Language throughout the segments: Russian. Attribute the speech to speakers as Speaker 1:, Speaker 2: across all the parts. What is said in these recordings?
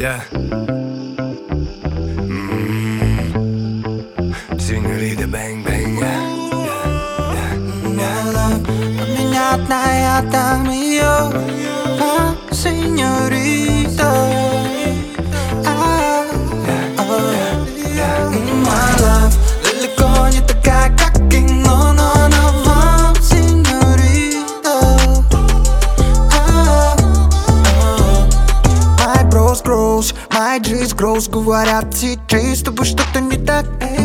Speaker 1: Yeah. Сеньорита бэнг-бэнг, yeah.
Speaker 2: Меня одна, я дам ее, сеньорита. My love далеко не такая, как кино, но она вам, сеньорита. My bros grows, my G's grows. Говорят, CJ, с тобой что-то не так.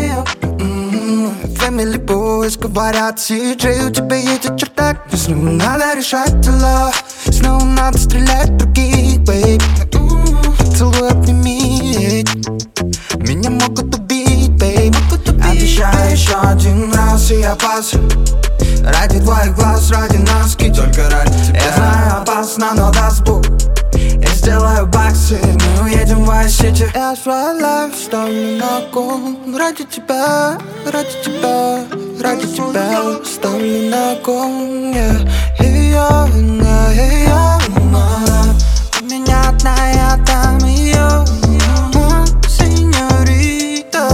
Speaker 2: Family boys говорят, CJ, у тебя едет чердак. Но снова надо решать дела, снова надо стрелять в других, бейб. Целуй, обними, меня могут убить, бейб. Обещаю еще один раз, и я пасу. Ради твоих глаз, ради нас, только ради тебя. Я знаю, опасно, но даст Бог, я сделаю баксы, мы уедем в Vice-City. Я свой лайф ставлю на кон. Ради тебя, ради тебя, ради тебя ставлю на кон. Ее вина, ее вина. У меня одна, я дам ее, сеньорита.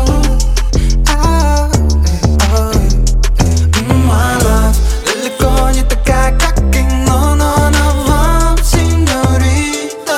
Speaker 2: My love далеко не такая, как кино, но она вам, сеньорита.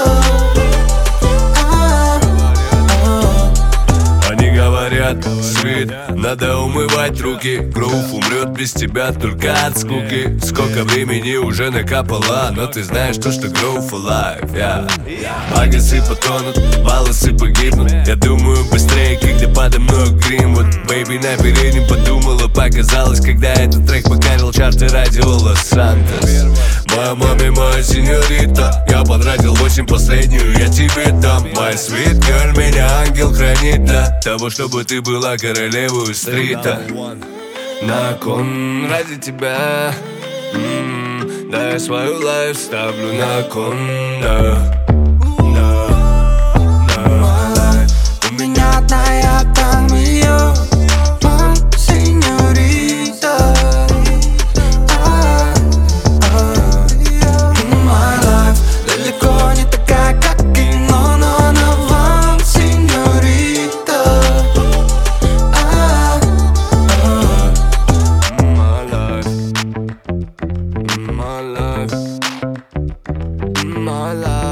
Speaker 1: Они говорят, свит, надо умывать руки. Грув умрет без тебя только от скуки. Сколько времени уже накапало, но ты знаешь то, что Groove Alive, yeah. Агасы потонут, волосы погибнут. Я думаю быстрее, когда подо мной Гринвуд. Бэйби на переднем подумала, показалось, когда этот трек покорил чарты радио Лос-Сантос. Моя маме, моя сеньорита, я потратил 8 последнюю, я тебе дам. My sweet girl, меня ангел хранит для того, чтобы ты была королевой стрита. На кон ради тебя, да, я свою лайф ставлю на кон, да.
Speaker 2: У меня одна, я дам ее, сеньорита. My life далеко не такая, как кино, но она вам, сеньорита.
Speaker 1: My life, my life, my life.